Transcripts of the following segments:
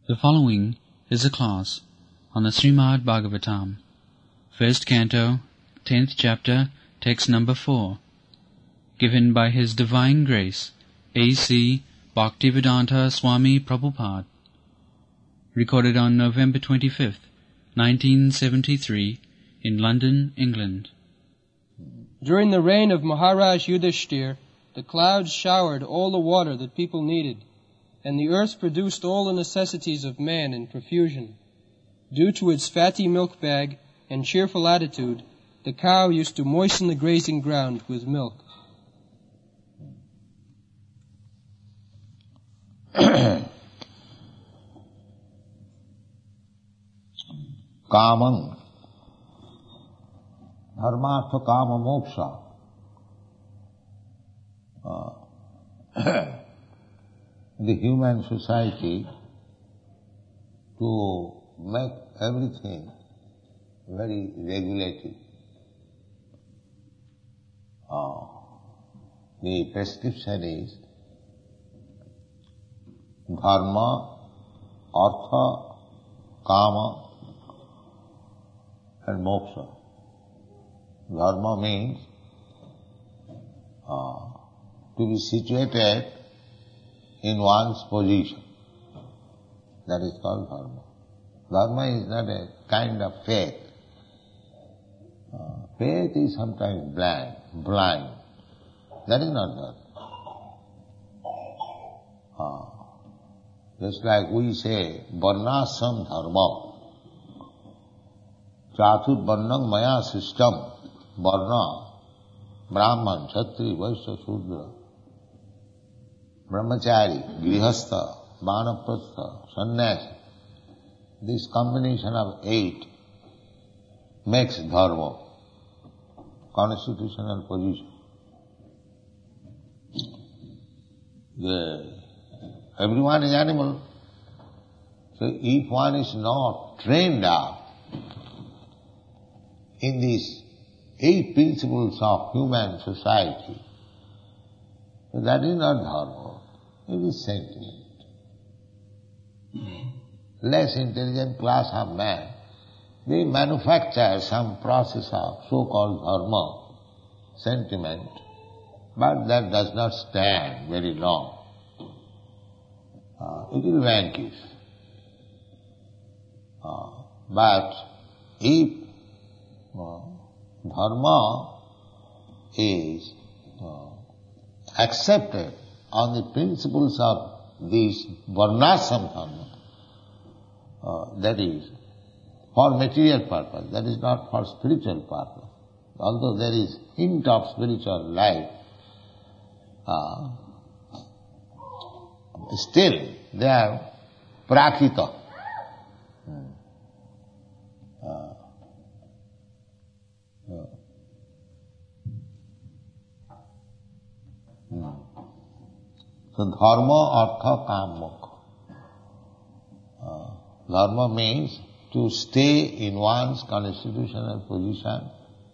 The following is a class on the Srimad Bhagavatam, first canto, 10th chapter, text number 4, given by His Divine Grace, A.C. Bhaktivedanta Swami Prabhupada, recorded on November 25th, 1973, in London, England. During the reign of Maharaj Yudhishthir, the clouds showered all the water that people needed, and the earth produced all the necessities of man in profusion. Due to its fatty milk bag and cheerful attitude, the cow used to moisten the grazing ground with milk. Kamam, dharmartha kama moksha. The human society, to make everything very regulated. The prescription is dharma, artha, kama and moksha. Dharma means to be situated in one's position. That is called dharma. Dharma is not a kind of faith. Faith is sometimes blind. That is not dharma. Just like we say, varnasam dharma. Chatur varnam maya system. Varna, Brahman, Kshatri, Vaishya, Shudra. Brahmachari, Grihastha, Vanaprastha, Sannyasi. This combination of 8 makes dharma, constitutional position. Everyone is animal. So if one is not trained up in these 8 principles of human society, that is not dharma. It is sentiment. Less intelligent class of man, they manufacture some process of so-called dharma, sentiment, but that does not stand very long. It will vanquish. But if dharma is accepted on the principles of this varnasam dharma, that is for material purpose, that is not for spiritual purpose. Although there is hint of spiritual life, still they are prakrita. So dharma, artha, kama, moksha. Dharma means to stay in one's constitutional position.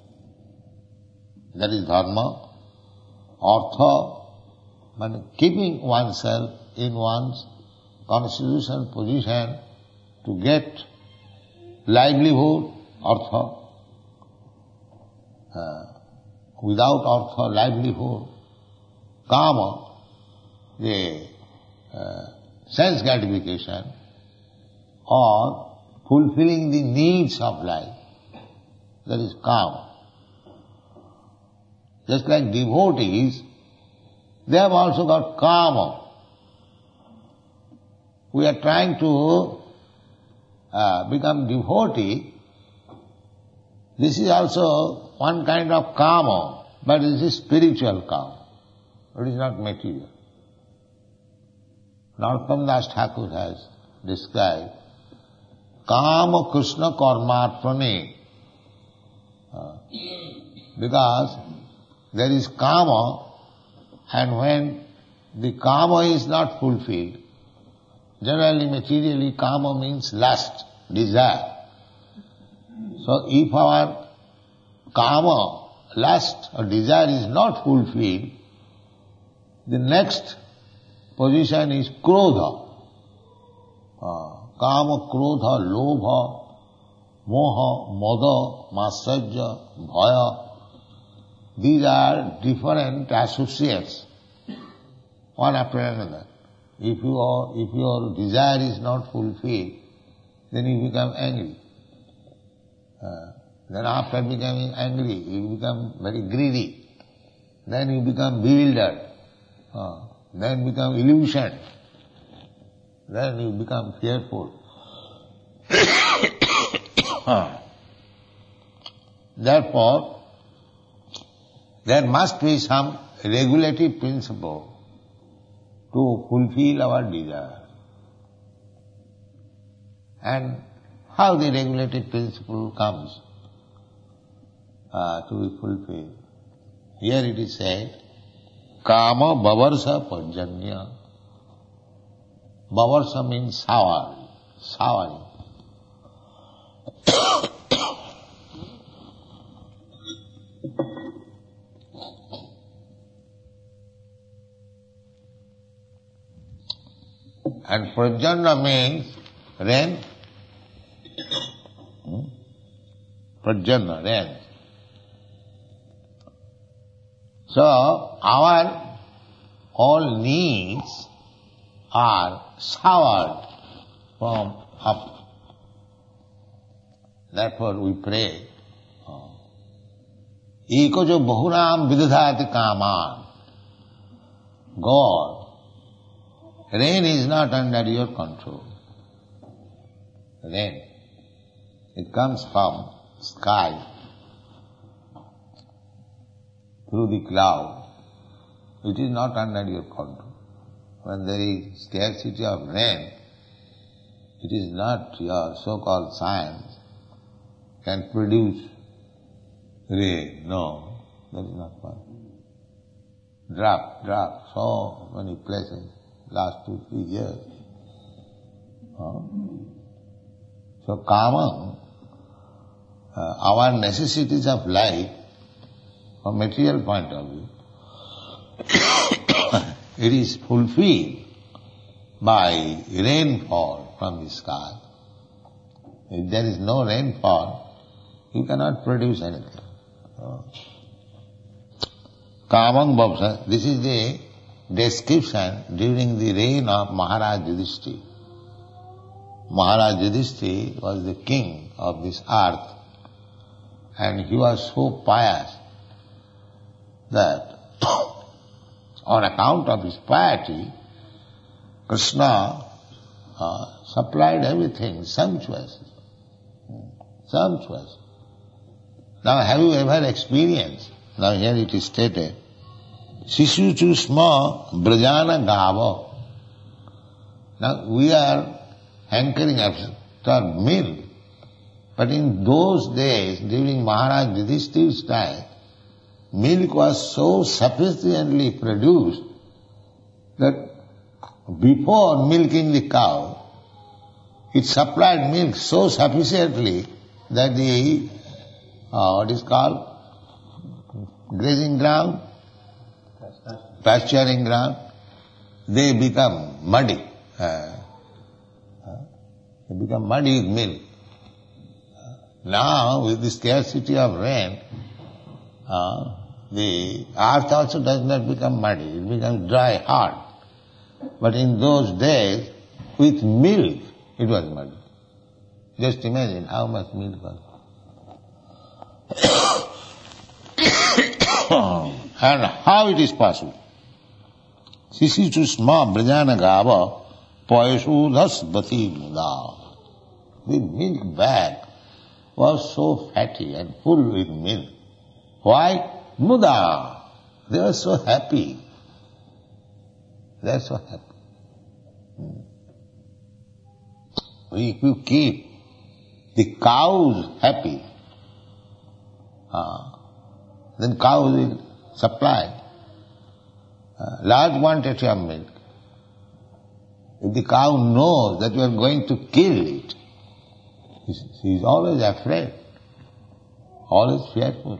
That is dharma. Artha means keeping oneself in one's constitutional position to get livelihood, artha. Without artha, livelihood. Kama, the sense gratification or fulfilling the needs of life. That is kama. Just like devotees, they have also got kama. We are trying to become devotee. This is also one kind of kama, but this is spiritual kama. It is not material. Narottama Das Thakur has described Kama Krishna Karmarpane, because there is Kama, and when the Kama is not fulfilled, generally materially Kama means lust, desire. So if our Kama, lust or desire is not fulfilled, the next position is krodha. Kama, Krodha, Lobha, Moha, Mada, Matsarya, Bhaya. These are different associates, one after another. If your desire is not fulfilled, then you become angry. Then after becoming angry, you become very greedy. Then you become bewildered. Then become illusion. Then you become fearful. Therefore, there must be some regulative principle to fulfill our desire. And how the regulative principle comes to be fulfilled? Here it is said, Kama Bavarsa Pajanya. Bavarsa means sour, souring. And Prajanya means rain. Prajanya, rain. So, our all needs are soured from up. Therefore we pray, Eko jo bahunam vidadhati kaman. God, rain is not under your control. Rain, it comes from sky, through the cloud. It is not under your control. When there is scarcity of rain, it is not your so-called science can produce rain. No, that is not possible. Drop, so many places, last 2-3 years. So common, our necessities of life, from material point of view, it is fulfilled by rainfall from the sky. If there is no rainfall, you cannot produce anything. Kamang Bhavsa, this is the description during the reign of Maharaj Yudhishthira. Maharaj Yudhishthira was the king of this earth, and he was so pious that on account of his piety, Krishna supplied everything sumptuous. Sumptuous. Now have you ever experienced, now here it is stated, Sishu Chusma Brajana Gava. Now we are hankering after milk, but in those days, during Maharaj Yudhishthira's time, milk was so sufficiently produced that before milking the cow, it supplied milk so sufficiently that the, what is called, grazing ground, pasturing ground, they become muddy. They become muddy with milk. Now, with the scarcity of rain, the earth also does not become muddy, it becomes dry, hard. But in those days, with milk, it was muddy. Just imagine how much milk was. And how it is possible? Sisichu sma brajana gava poyasudhas bati muda. The milk bag was so fatty and full with milk. Why? Muda. They were so happy. They are so happy. If you keep the cows happy, then cows will supply large quantity of milk. If the cow knows that you are going to kill it, she is always afraid, always fearful.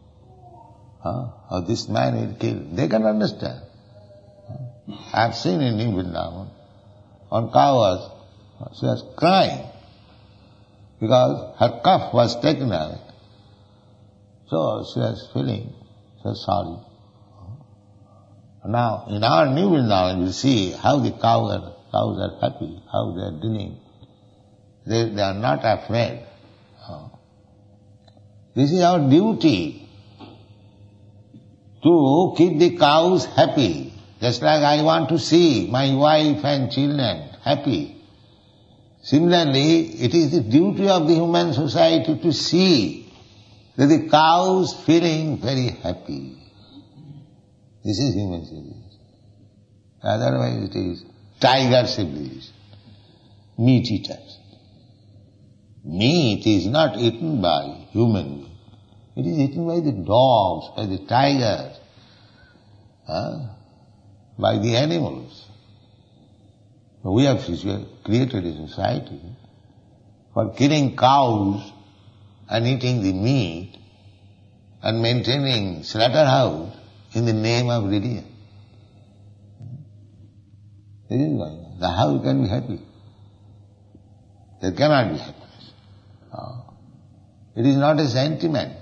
Or this man will kill. They can understand. I have seen in Vrindavan, on cows, She was crying because her cough was taken away. So she was feeling so sorry. Now, in our new Vrindavan, we see how the cows are happy, how they are dealing. They are not afraid. This is our duty, to keep the cows happy. Just like I want to see my wife and children happy. Similarly, it is the duty of the human society to see that the cows feeling very happy. This is human civilization. Otherwise it is tiger civilization, meat eaters. Meat is not eaten by human beings. It is eaten by the dogs, by the tigers, by the animals. We have created a society for killing cows and eating the meat and maintaining slaughterhouse in the name of religion. This is why. How you can be happy? There cannot be happiness. It is not a sentiment.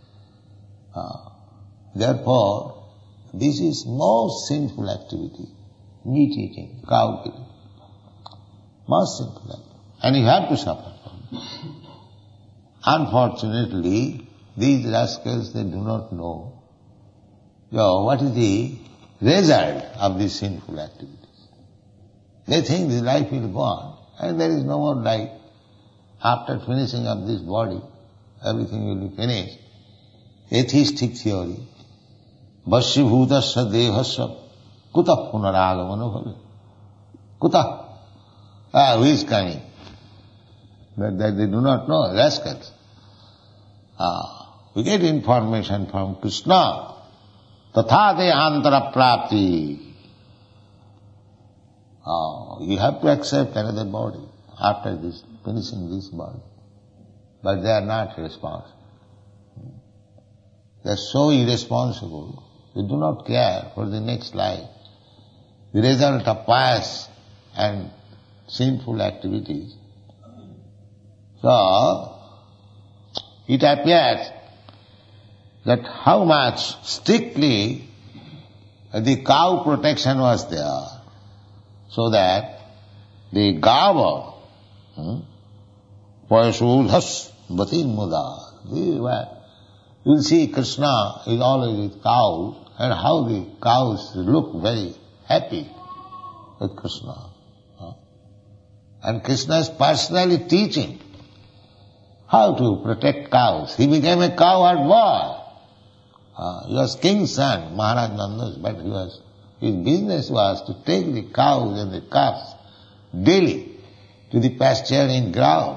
Therefore, this is most sinful activity, meat eating, cow killing. Most sinful activity. And you have to suffer from it. Unfortunately, these rascals, they do not know what is the result of these sinful activities. They think this life will go on, and there is no more life. After finishing of this body, everything will be finished. Atheistic theory. Bhashibhutasya devasya kutah punaragamano bhave. Kutah? Who is coming? But that they do not know, rascals. We get information from Krishna. Tatha te antara prapti. You have to accept another body after this, finishing this body. But they are not responsible. They are so irresponsible. They do not care for the next life. The result of pious and sinful activities. So, it appears that how much strictly the cow protection was there, so that the gava, Payasudhas Batin Muda, you will see Krishna is always with cows, and how the cows look very happy with Krishna. And Krishna is personally teaching how to protect cows. He became a cowherd boy. He was king's son, Maharaj Nanda's, but his business was to take the cows and the calves daily to the pasturing ground.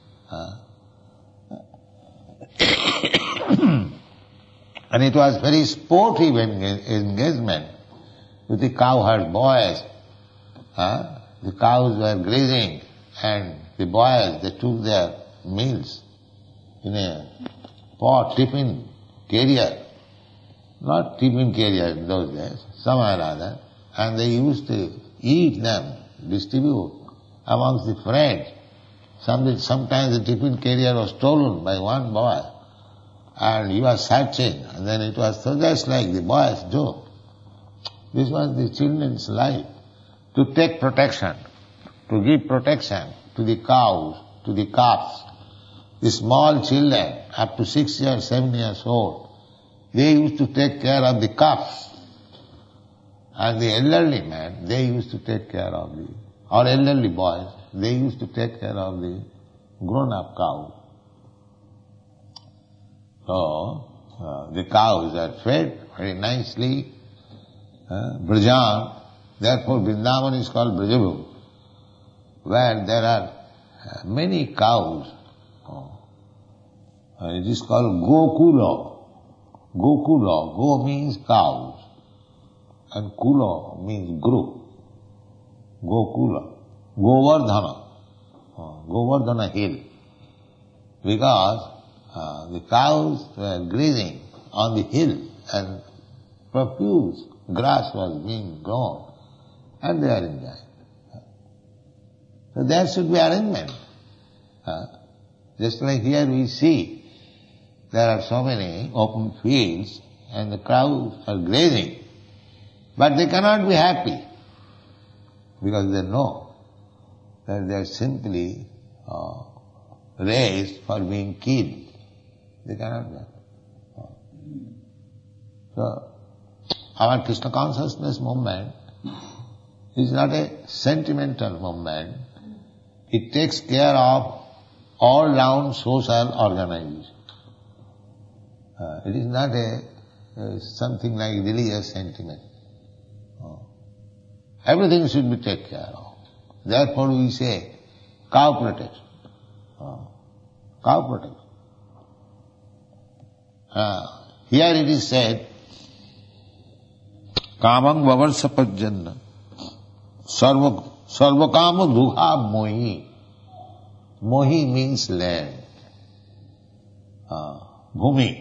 And it was very sportive engagement with the cowherd boys. The cows were grazing, and the boys, they took their meals in a pot, tiffin carrier. Not tiffin carrier in those days, some or other, and they used to eat them, distribute amongst the friends. Sometimes the tiffin carrier was stolen by one boy, and he was searching, and then it was so just like the boys do. This was the children's life, to take protection, to give protection to the cows, to the calves. The small children, up to 6 years, 7 years old, they used to take care of the calves. And the elderly men, they used to take care of or elderly boys, they used to take care of the grown-up cows. So, the cows are fed very nicely. Brajan, therefore Vrindavan is called Brajabhu, where there are many cows. It is called Gokula. Gokula. Go means cows, and Kula means group. Gokula. Govardhana. Govardhana hill. Because the cows were grazing on the hill, and profuse grass was being grown, and they are enjoying. So there should be arrangement. Just like here we see, there are so many open fields and the crowds are grazing, but they cannot be happy because they know that they are simply raised for being killed. They cannot be happy. So, our Krishna consciousness movement is not a sentimental movement. It takes care of all-round social organization. It is not something like religious sentiment. Everything should be taken care of. Therefore we say cow protection. Cow protection. Here it is said, Kamang vavarsa pajjanna sarvakama dukha mohi. Mohi means land. Bhumi.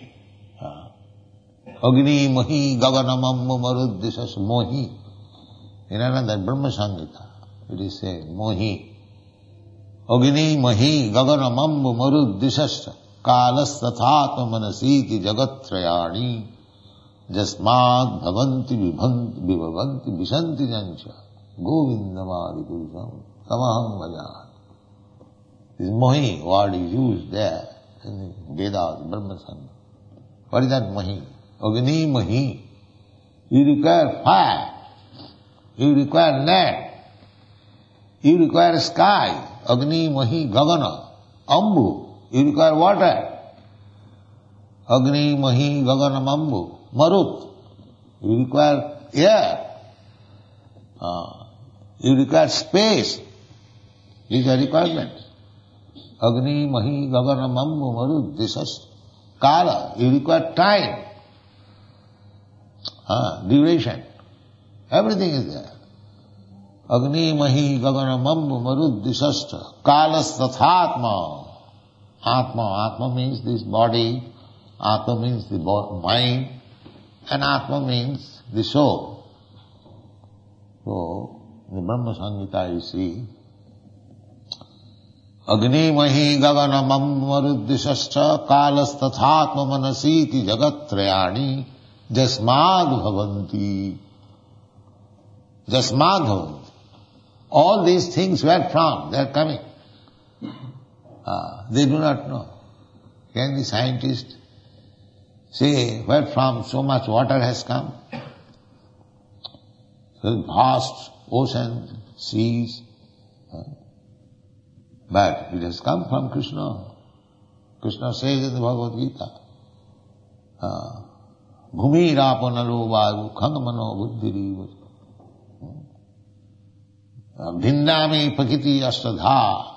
Agni mohi gaganamamma maruddhisas mohi. In another Brahma Samhita, it is said, mohi. Agni mohi gaganamamma maruddhisas kalas tathatma manasiti jagatrayani jasmad bhavanti vibhavanti visanti jancha govindamadi purusham tamaham vajan. This mohi word is used there in the Vedas, Brahma Samhita. What is that mohi? Agni mohi. You require fire. You require land. You require sky. Agni mohi gagana. Ambu. You require water. Agni mohi gagana ambu. Marut. You require air. You require space. These are requirements. Agni mahi gagana mammu marud disas. Kala. You require time. Duration. Everything is there. Agni mahi gagana mammu marud disasta. Kalas tathatma. Atma means this body. Atma means the mind. And Atma means the soul. So, in the Brahma Samhita you see, Agni mahi gagana mammaruddhisascha kalas tathatma manasiti jagatrayani jasmad bhavanti. Jasmad bhavanti. All these things where from? They are coming. They do not know. Can the scientist say where from so much water has come? So vast oceans, seas. But it has come from Krishna. Krishna says in the Bhagavad Gita, Bhumi rapanalo vayu khangamano buddhiriva Bhinnami pakiti astadha.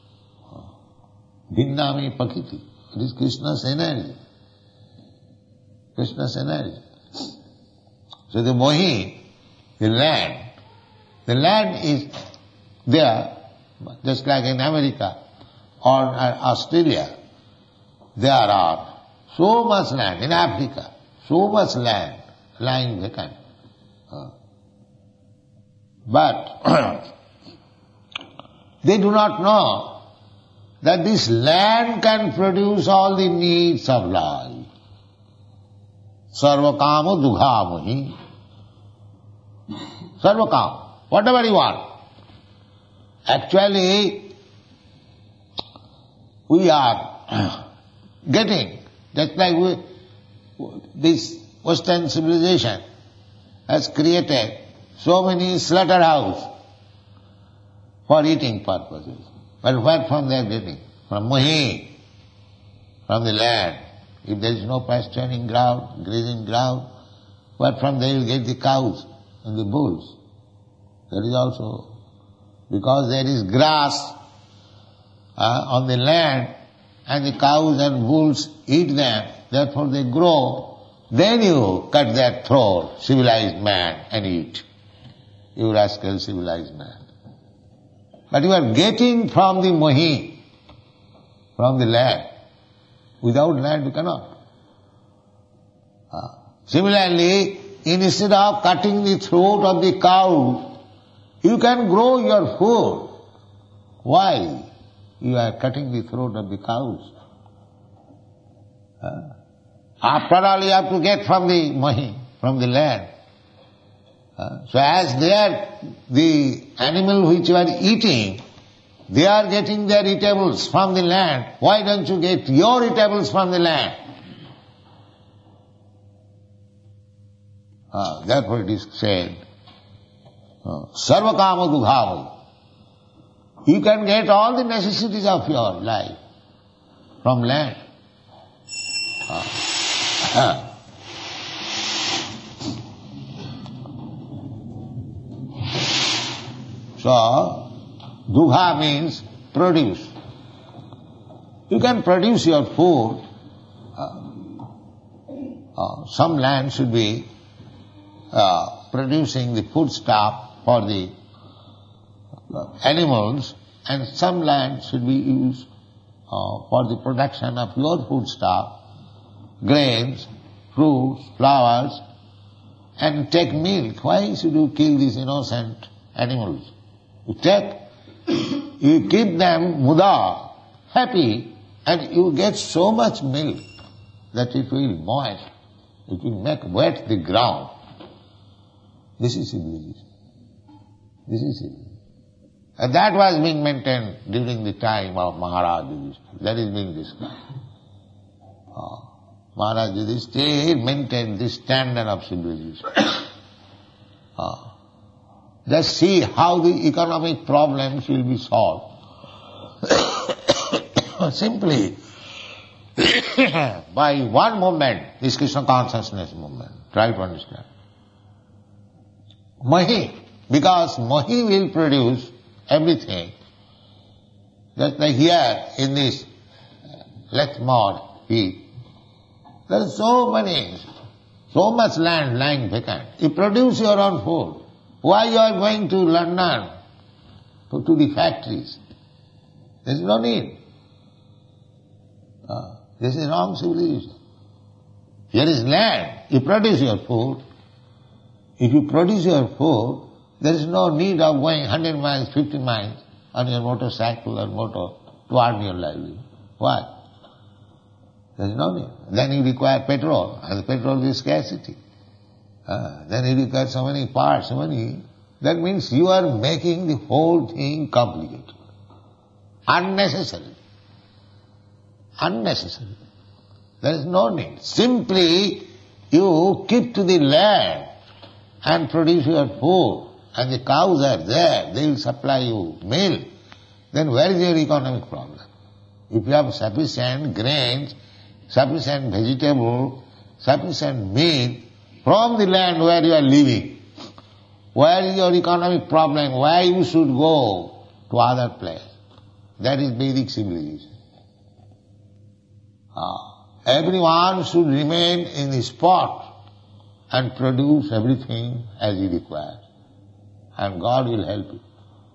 Bhinnami pakiti. It is Krishna's energy. Krishna's energy. So the mohi, the land is there, just like in America or Australia. There are so much land, in Africa, so much land lying vacant. But they do not know that this land can produce all the needs of life. Sarvakama dughamuhi. Sarvakama, whatever you want. Actually, we are getting, just like this Western civilization has created so many slaughterhouses for eating purposes. But where from they are getting? From mohi, from the land. If there is no pasturing ground, grazing ground, where from they will get the cows and the bulls? That is also because there is grass on the land and the cows and bulls eat them, therefore they grow. Then you cut their throat, civilized man, and eat. You rascal civilized man. But you are getting from the mohi, from the land. Without land you cannot. Similarly, instead of cutting the throat of the cow, you can grow your food. Why you are cutting the throat of the cows? After all, you have to get from the mahi, from the land. So as the animal which you are eating, they are getting their eatables from the land. Why don't you get your eatables from the land? Therefore it is said, Sarva kama dughavam. You can get all the necessities of your life from land. So, dugha means produce. You can produce your food. Some land should be producing the foodstuff for the animals, and some land should be used for the production of your foodstuff, grains, fruits, flowers, and take milk. Why should you kill these innocent animals? You keep them muda, happy, and you get so much milk that it will moist, it will make wet the ground. This is civilization. This is civilization. And that was being maintained during the time of Maharaj Yudhishthira. That is being described. Maharaj Yudhishthira maintained this standard of civilization. Just see how the economic problems will be solved. Simply by one movement, this Krishna consciousness movement. Try to understand. Mahi, because Mahi will produce everything. Just like here in this Lethmod heat, there is so much land lying vacant. You produce your own food. Why you are going to London, to the factories? There is no need. This is wrong civilization. Here is land. You produce your food. If you produce your food, there is no need of going 100 miles, 50 miles on your motorcycle or motor to earn your livelihood. Why? There is no need. Then you require petrol, and petrol is scarcity. Then you require so many parts, so many. That means you are making the whole thing complicated. Unnecessary. Unnecessary. There is no need. Simply you keep to the land and produce your food, and the cows are there, they will supply you milk. Then where is your economic problem? If you have sufficient grains, sufficient vegetable, sufficient meat from the land where you are living, where is your economic problem? Why you should go to other place? That is Vedic civilization. Everyone should remain in the spot and produce everything as he requires. And God will help you.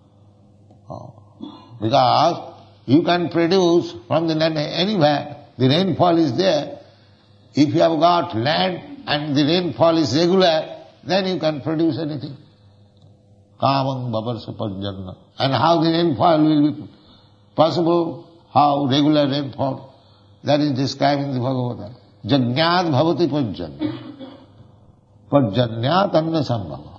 Because you can produce from the land anywhere. The rainfall is there. If you have got land and the rainfall is regular, then you can produce anything. Kamam bavarsa pajjanna. And how the rainfall will be possible, how regular rainfall, that is described in the Bhagavata. Jajñāt bhavati pajjanna. Pajjanyāt anna sambhava.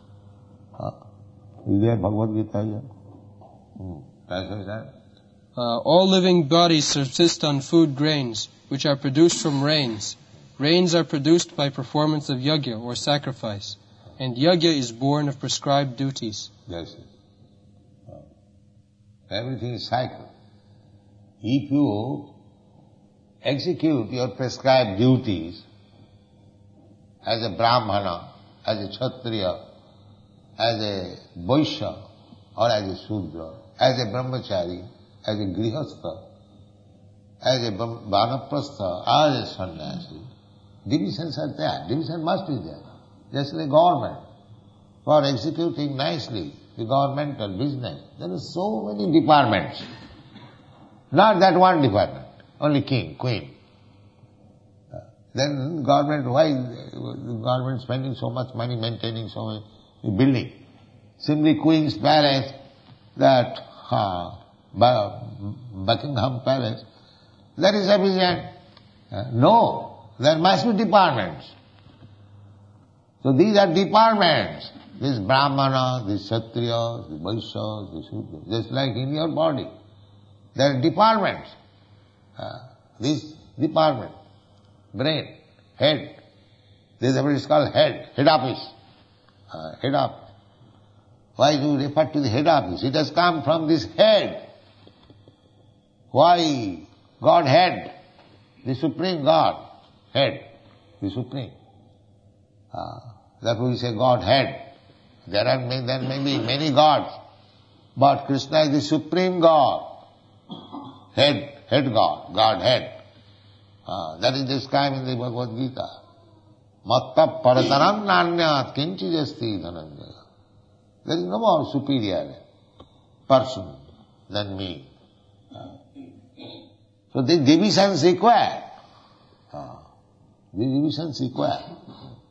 Is there Bhagavad Gita here? That's what it says. All living bodies subsist on food grains, which are produced from rains. Rains are produced by performance of yajna or sacrifice, and yajna is born of prescribed duties. That's it. Everything is cycle. If you execute your prescribed duties as a Brahmana, as a Kshatriya, as a Vaishya, or as a Sudra, as a Brahmachari, as a Grihastha, as a Vanaprastha, as a Sannyasi, divisions are there. Division must be there. Just like government. For executing nicely the governmental business, there are so many departments. Not that one department, only king, queen. Then government, why the government spending so much money maintaining so many building? Simply Queen's Palace, that Buckingham Palace, that is sufficient. No, there must be departments. So these are departments. This Brahmana, this Kshatriya, this Vaishya, this Shudra, just like in your body. There are departments. This department, brain, head. This is called head office. Head office. Why do you refer to the head office? It has come from this head. Why? Godhead, the Supreme God, head, the Supreme. Therefore we say Godhead. There may be many gods, but Krishna is the Supreme God, head God, Godhead. That is described in the Bhagavad Gita. Matta parataram nanyat kinchi jasti dhananjaya. There is no more superior person than me. So the division is required. The division is required.